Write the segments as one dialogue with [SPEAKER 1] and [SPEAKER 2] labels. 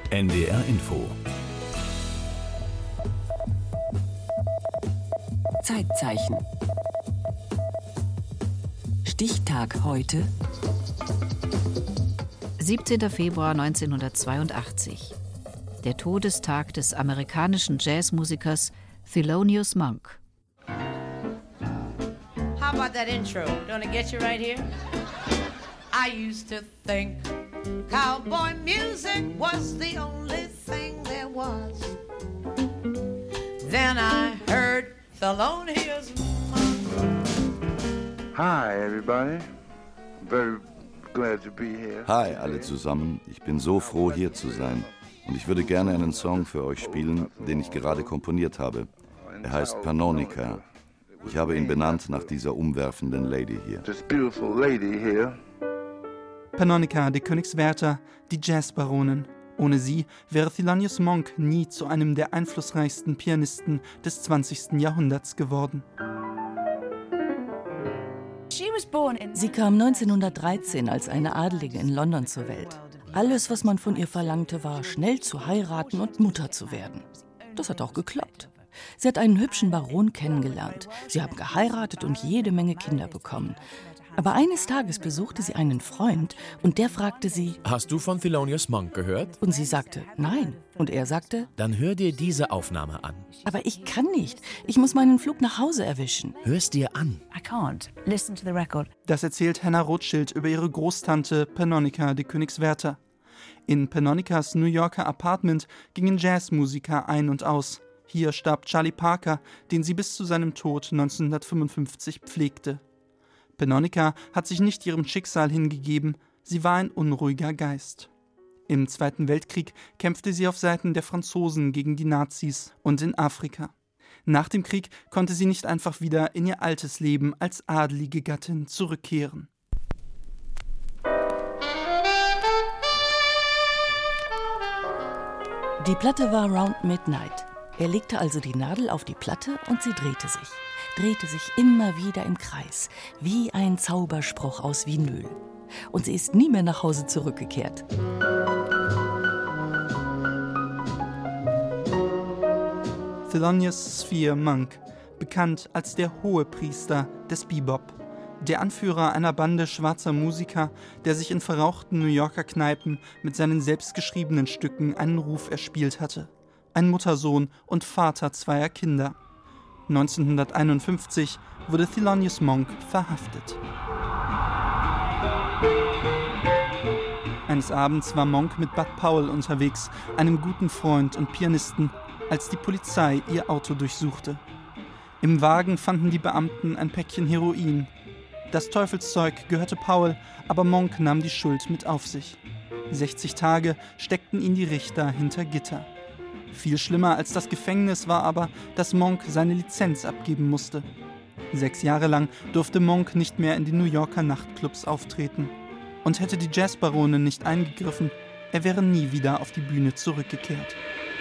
[SPEAKER 1] NDR Info.
[SPEAKER 2] Zeitzeichen. Stichtag heute.
[SPEAKER 3] 17. Februar 1982. Der Todestag des amerikanischen Jazzmusikers Thelonious Monk.
[SPEAKER 4] How about that intro? Don't it get you right here? I used to think cowboy music was the only thing there was. Then I heard Thelonious Monk.
[SPEAKER 5] Hi everybody. Very glad to be here.
[SPEAKER 6] Hi alle zusammen, ich bin so froh hier zu sein und ich würde gerne einen Song für euch spielen, den ich gerade komponiert habe. Er heißt Pannonica. Ich habe ihn benannt nach dieser umwerfenden Lady hier.
[SPEAKER 5] This beautiful lady here.
[SPEAKER 7] Pannonica, die Königswärter, die Jazzbaronin. Ohne sie wäre Thelonious Monk nie zu einem der einflussreichsten Pianisten des 20. Jahrhunderts geworden.
[SPEAKER 8] Sie kam 1913 als eine Adelige in London zur Welt. Alles, was man von ihr verlangte, war, schnell zu heiraten und Mutter zu werden. Das hat auch geklappt. Sie hat einen hübschen Baron kennengelernt. Sie haben geheiratet und jede Menge Kinder bekommen. Aber eines Tages besuchte sie einen Freund und der fragte sie:
[SPEAKER 9] Hast du von Thelonious Monk gehört?
[SPEAKER 8] Und sie sagte: Nein. Und er sagte:
[SPEAKER 9] Dann hör dir diese Aufnahme an.
[SPEAKER 8] Aber ich kann nicht. Ich muss meinen Flug nach Hause erwischen.
[SPEAKER 9] Hör's dir an.
[SPEAKER 2] I can't. Listen to the record.
[SPEAKER 7] Das erzählt Hannah Rothschild über ihre Großtante Pannonica, die Königswärter. In Pannonicas New Yorker Apartment gingen Jazzmusiker ein und aus. Hier starb Charlie Parker, den sie bis zu seinem Tod 1955 pflegte. Pannonica hat sich nicht ihrem Schicksal hingegeben, sie war ein unruhiger Geist. Im Zweiten Weltkrieg kämpfte sie auf Seiten der Franzosen gegen die Nazis und in Afrika. Nach dem Krieg konnte sie nicht einfach wieder in ihr altes Leben als adelige Gattin zurückkehren.
[SPEAKER 8] Die Platte war Round Midnight. Er legte also die Nadel auf die Platte und sie drehte sich immer wieder im Kreis, wie ein Zauberspruch aus Vinyl. Und sie ist nie mehr nach Hause zurückgekehrt.
[SPEAKER 7] Thelonious Sphere Monk, bekannt als der Hohepriester des Bebop, der Anführer einer Bande schwarzer Musiker, der sich in verrauchten New Yorker Kneipen mit seinen selbstgeschriebenen Stücken einen Ruf erspielt hatte. Ein Muttersohn und Vater zweier Kinder. 1951 wurde Thelonious Monk verhaftet. Eines Abends war Monk mit Bud Powell unterwegs, einem guten Freund und Pianisten, als die Polizei ihr Auto durchsuchte. Im Wagen fanden die Beamten ein Päckchen Heroin. Das Teufelszeug gehörte Powell, aber Monk nahm die Schuld mit auf sich. 60 Tage steckten ihn die Richter hinter Gitter. Viel schlimmer als das Gefängnis war aber, dass Monk seine Lizenz abgeben musste. 6 Jahre lang durfte Monk nicht mehr in den New Yorker Nachtclubs auftreten. Und hätte die Jazzbaronin nicht eingegriffen, er wäre nie wieder auf die Bühne zurückgekehrt.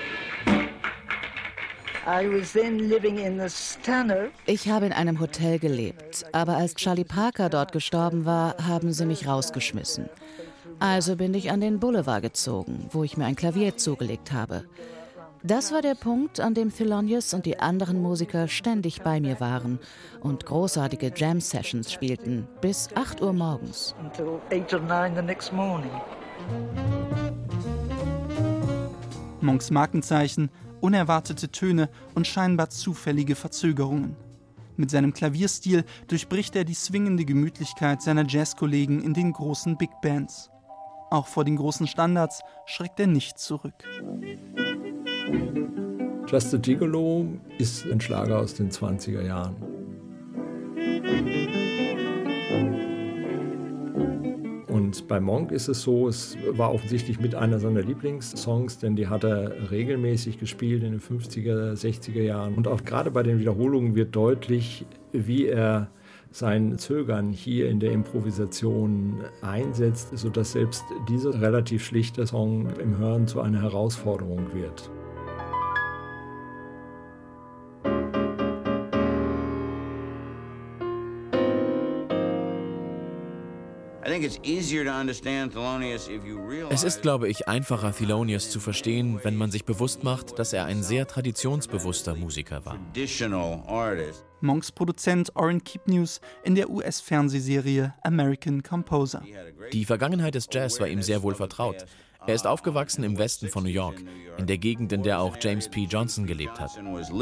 [SPEAKER 3] Ich habe in einem Hotel gelebt, aber als Charlie Parker dort gestorben war, haben sie mich rausgeschmissen. Also bin ich an den Boulevard gezogen, wo ich mir ein Klavier zugelegt habe. Das war der Punkt, an dem Thelonious und die anderen Musiker ständig bei mir waren und großartige Jam-Sessions spielten, bis 8 Uhr morgens.
[SPEAKER 7] Monks Markenzeichen, unerwartete Töne und scheinbar zufällige Verzögerungen. Mit seinem Klavierstil durchbricht er die swingende Gemütlichkeit seiner Jazzkollegen in den großen Big Bands. Auch vor den großen Standards schreckt er nicht zurück.
[SPEAKER 10] Just a Gigolo ist ein Schlager aus den 20er Jahren. Und bei Monk ist es so, es war offensichtlich mit einer seiner Lieblingssongs, denn die hat er regelmäßig gespielt in den 50er, 60er Jahren. Und auch gerade bei den Wiederholungen wird deutlich, wie er sein Zögern hier in der Improvisation einsetzt, sodass selbst dieser relativ schlichte Song im Hören zu einer Herausforderung wird.
[SPEAKER 6] I
[SPEAKER 9] Es ist, glaube ich, einfacher, Thelonious zu verstehen, wenn man sich bewusst macht, dass er ein sehr traditionsbewusster Musiker war.
[SPEAKER 7] Monks Produzent Orrin Keepnews in der US-Fernsehserie American Composer.
[SPEAKER 9] Die Vergangenheit des Jazz war ihm sehr wohl vertraut. Er ist aufgewachsen im Westen von New York, in der Gegend, in der auch James P. Johnson gelebt hat.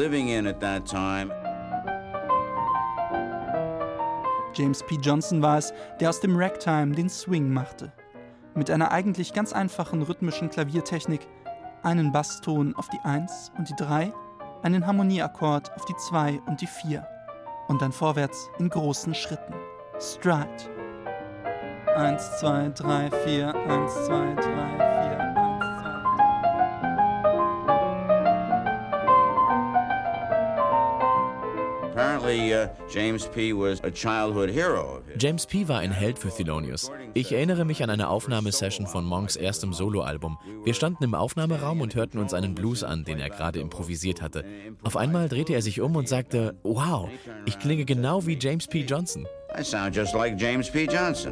[SPEAKER 7] James P. Johnson war es, der aus dem Ragtime den Swing machte. Mit einer eigentlich ganz einfachen rhythmischen Klaviertechnik, einen Basston auf die 1 und die 3, einen Harmonieakkord auf die 2 und die 4 und dann vorwärts in großen Schritten. Stride. 1, 2, 3, 4, 1, 2, 3, 4, 1, 2.
[SPEAKER 9] James P. war ein Held für Thelonious. Ich erinnere mich an eine Aufnahmesession von Monks erstem Soloalbum. Wir standen im Aufnahmeraum und hörten uns einen Blues an, den er gerade improvisiert hatte. Auf einmal drehte er sich um und sagte, wow, ich klinge genau wie James P. Johnson.
[SPEAKER 5] I sound just like James P. Johnson.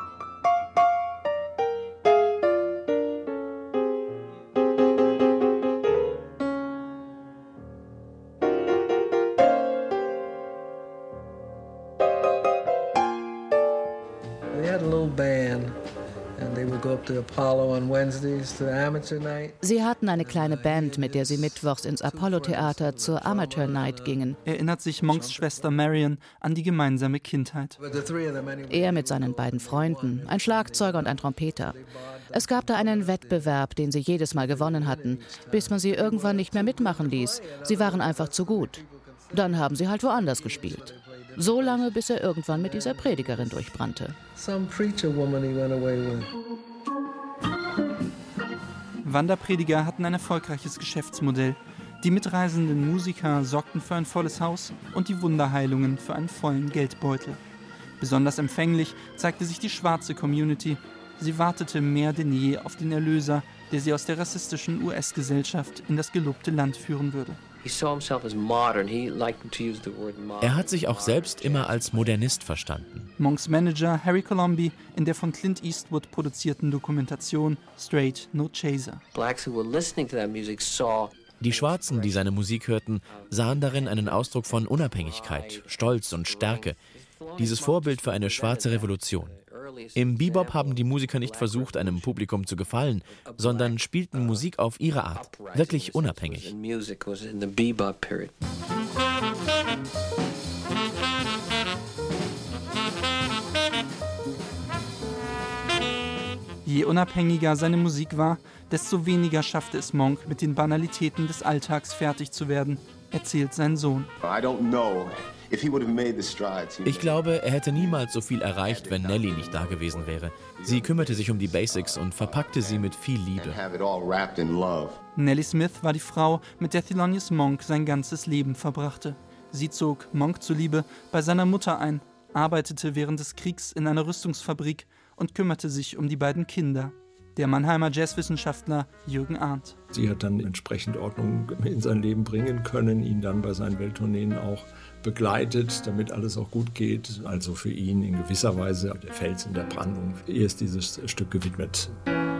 [SPEAKER 3] Sie hatten eine kleine Band, mit der sie mittwochs ins Apollo-Theater zur Amateur Night gingen.
[SPEAKER 7] Erinnert sich Monks Schwester Marion an die gemeinsame Kindheit.
[SPEAKER 3] Er mit seinen beiden Freunden, ein Schlagzeuger und ein Trompeter. Es gab da einen Wettbewerb, den sie jedes Mal gewonnen hatten, bis man sie irgendwann nicht mehr mitmachen ließ. Sie waren einfach zu gut. Dann haben sie halt woanders gespielt. So lange, bis er irgendwann mit dieser Predigerin durchbrannte.
[SPEAKER 7] Wanderprediger hatten ein erfolgreiches Geschäftsmodell. Die mitreisenden Musiker sorgten für ein volles Haus und die Wunderheilungen für einen vollen Geldbeutel. Besonders empfänglich zeigte sich die schwarze Community. Sie wartete mehr denn je auf den Erlöser, der sie aus der rassistischen US-Gesellschaft in das gelobte Land führen würde.
[SPEAKER 9] Er hat sich auch selbst immer als Modernist verstanden.
[SPEAKER 7] Monks Manager Harry Colomby in der von Clint Eastwood produzierten Dokumentation Straight No Chaser.
[SPEAKER 9] Die Schwarzen, die seine Musik hörten, sahen darin einen Ausdruck von Unabhängigkeit, Stolz und Stärke. Dieses Vorbild für eine schwarze Revolution. Im Bebop haben die Musiker nicht versucht, einem Publikum zu gefallen, sondern spielten Musik auf ihre Art, wirklich unabhängig.
[SPEAKER 7] Je unabhängiger seine Musik war, desto weniger schaffte es Monk, mit den Banalitäten des Alltags fertig zu werden, erzählt sein Sohn.
[SPEAKER 9] Ich glaube, er hätte niemals so viel erreicht, wenn Nellie nicht da gewesen wäre. Sie kümmerte sich um die Basics und verpackte sie mit viel Liebe.
[SPEAKER 7] Nellie Smith war die Frau, mit der Thelonious Monk sein ganzes Leben verbrachte. Sie zog, Monk zuliebe, bei seiner Mutter ein, arbeitete während des Kriegs in einer Rüstungsfabrik und kümmerte sich um die beiden Kinder. Der Mannheimer Jazzwissenschaftler Jürgen Arndt.
[SPEAKER 10] Sie hat dann entsprechend Ordnung in sein Leben bringen können, ihn dann bei seinen Welttourneen auch begleitet, damit alles auch gut geht. Also für ihn in gewisser Weise der Fels in der Brandung. Ihr ist dieses Stück gewidmet.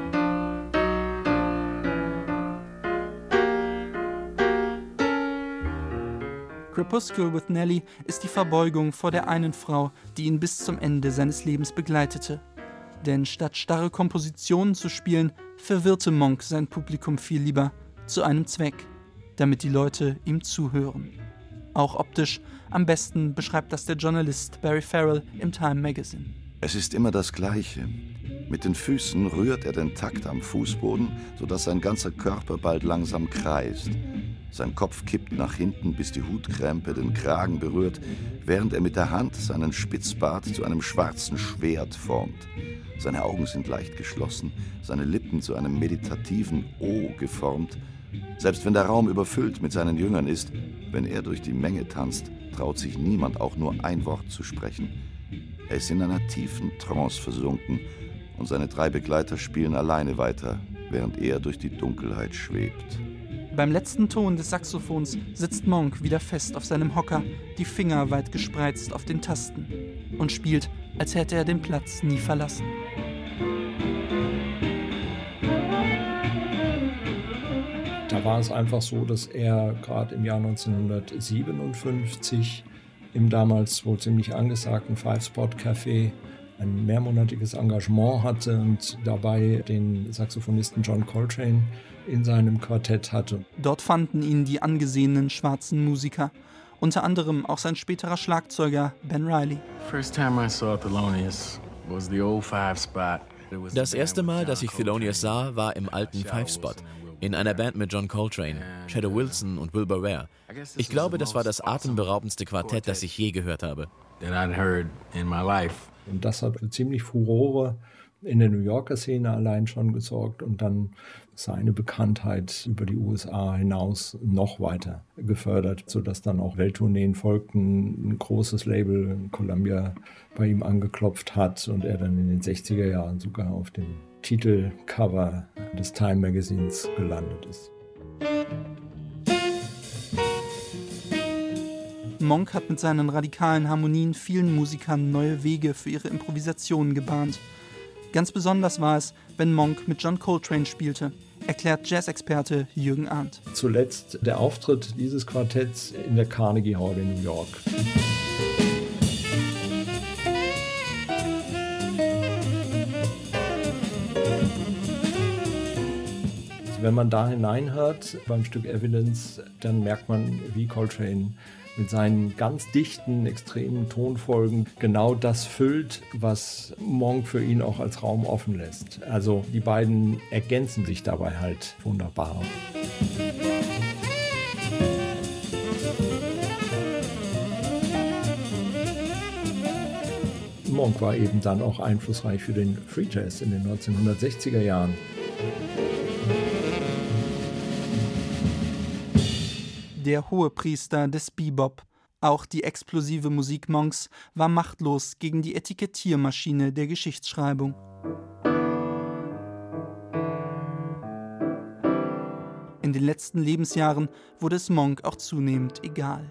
[SPEAKER 7] Crepuscule with Nellie ist die Verbeugung vor der einen Frau, die ihn bis zum Ende seines Lebens begleitete. Denn statt starre Kompositionen zu spielen, verwirrte Monk sein Publikum viel lieber zu einem Zweck, damit die Leute ihm zuhören. Auch optisch, am besten beschreibt das der Journalist Barry Farrell im Time Magazine.
[SPEAKER 6] Es ist immer das Gleiche. Mit den Füßen rührt er den Takt am Fußboden, sodass sein ganzer Körper bald langsam kreist. Sein Kopf kippt nach hinten, bis die Hutkrempe den Kragen berührt, während er mit der Hand seinen Spitzbart zu einem schwarzen Schwert formt. Seine Augen sind leicht geschlossen, seine Lippen zu einem meditativen O geformt. Selbst wenn der Raum überfüllt mit seinen Jüngern ist, wenn er durch die Menge tanzt, traut sich niemand auch nur ein Wort zu sprechen. Er ist in einer tiefen Trance versunken und seine 3 Begleiter spielen alleine weiter, während er durch die Dunkelheit schwebt.
[SPEAKER 7] Beim letzten Ton des Saxophons sitzt Monk wieder fest auf seinem Hocker, die Finger weit gespreizt auf den Tasten und spielt als hätte er den Platz nie verlassen.
[SPEAKER 10] Da war es einfach so, dass er gerade im Jahr 1957 im damals wohl ziemlich angesagten Five-Spot-Café ein mehrmonatiges Engagement hatte und dabei den Saxophonisten John Coltrane in seinem Quartett hatte.
[SPEAKER 7] Dort fanden ihn die angesehenen schwarzen Musiker, unter anderem auch sein späterer Schlagzeuger Ben Riley.
[SPEAKER 9] Das erste Mal, dass ich Thelonious sah, war im alten Five-Spot, in einer Band mit John Coltrane, Shadow Wilson und Wilbur Ware. Ich glaube, das war das atemberaubendste Quartett, das ich je gehört habe.
[SPEAKER 10] Und das hat für ziemlich Furore in der New Yorker Szene allein schon gesorgt und dann seine Bekanntheit über die USA hinaus noch weiter gefördert, sodass dann auch Welttourneen folgten, ein großes Label, Columbia, bei ihm angeklopft hat und er dann in den 60er Jahren sogar auf dem Titelcover des Time Magazins gelandet ist.
[SPEAKER 7] Monk hat mit seinen radikalen Harmonien vielen Musikern neue Wege für ihre Improvisationen gebahnt. Ganz besonders war es, wenn Monk mit John Coltrane spielte, erklärt Jazzexperte Jürgen Arndt.
[SPEAKER 10] Zuletzt der Auftritt dieses Quartetts in der Carnegie Hall in New York. Wenn man da hineinhört beim Stück Evidence, dann merkt man, wie Coltrane mit seinen ganz dichten, extremen Tonfolgen genau das füllt, was Monk für ihn auch als Raum offen lässt. Also die beiden ergänzen sich dabei halt wunderbar. Monk war eben dann auch einflussreich für den Free Jazz in den 1960er Jahren.
[SPEAKER 7] Der Hohepriester des Bebop, auch die explosive Musik Monks, war machtlos gegen die Etikettiermaschine der Geschichtsschreibung. In den letzten Lebensjahren wurde es Monk auch zunehmend egal.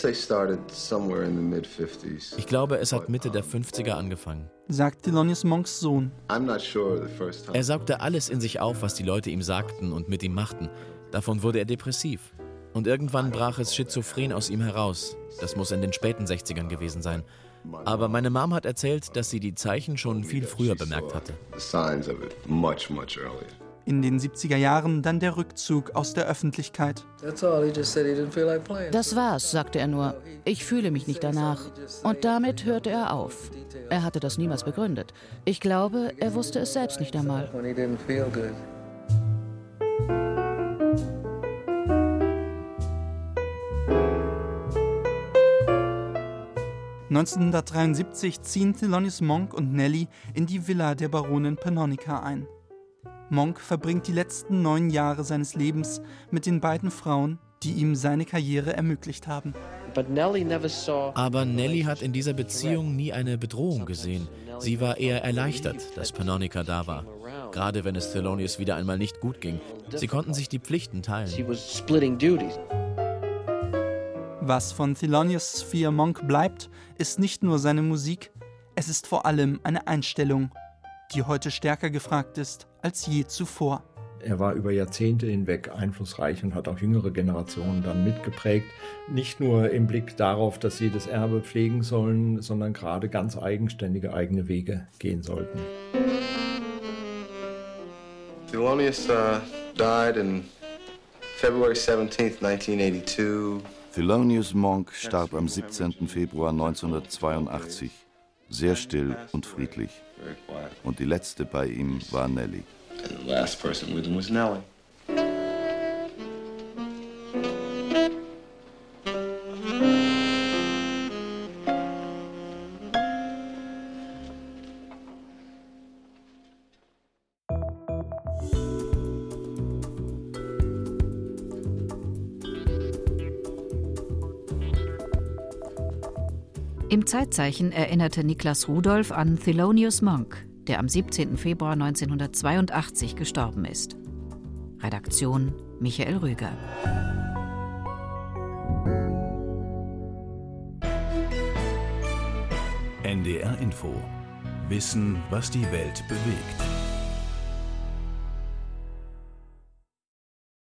[SPEAKER 9] Ich glaube, es hat Mitte der 50er angefangen,
[SPEAKER 7] sagt Thelonious Monks Sohn.
[SPEAKER 9] Er saugte alles in sich auf, was die Leute ihm sagten und mit ihm machten. Davon wurde er depressiv. Und irgendwann brach es schizophren aus ihm heraus. Das muss in den späten 60ern gewesen sein. Aber meine Mom hat erzählt, dass sie die Zeichen schon viel früher bemerkt hatte.
[SPEAKER 7] In den 70er Jahren dann der Rückzug aus der Öffentlichkeit.
[SPEAKER 3] Das war's, sagte er nur. Ich fühle mich nicht danach. Und damit hörte er auf. Er hatte das niemals begründet. Ich glaube, er wusste es selbst nicht einmal.
[SPEAKER 7] 1973 ziehen Thelonious Monk und Nellie in die Villa der Baronin Pannonica ein. Monk verbringt die letzten 9 Jahre seines Lebens mit den beiden Frauen, die ihm seine Karriere ermöglicht haben.
[SPEAKER 9] Aber Nellie hat in dieser Beziehung nie eine Bedrohung gesehen. Sie war eher erleichtert, dass Pannonica da war. Gerade wenn es Thelonious wieder einmal nicht gut ging. Sie konnten sich die Pflichten teilen.
[SPEAKER 7] Was von Thelonious Sphere Monk bleibt, ist nicht nur seine Musik, es ist vor allem eine Einstellung, die heute stärker gefragt ist als je zuvor.
[SPEAKER 10] Er war über Jahrzehnte hinweg einflussreich und hat auch jüngere Generationen dann mitgeprägt. Nicht nur im Blick darauf, dass sie das Erbe pflegen sollen, sondern gerade ganz eigenständige eigene Wege gehen sollten.
[SPEAKER 1] Thelonious died on February 17th, 1982.
[SPEAKER 6] Thelonious Monk starb am 17. Februar 1982, sehr still und friedlich. Und die letzte bei ihm war Nellie.
[SPEAKER 1] And the last person with him was Nellie.
[SPEAKER 11] Im Zeitzeichen erinnerte Niklas Rudolph an Thelonious Monk, der am 17. Februar 1982 gestorben ist. Redaktion Michael Rüger.
[SPEAKER 12] NDR Info. Wissen, was die Welt bewegt.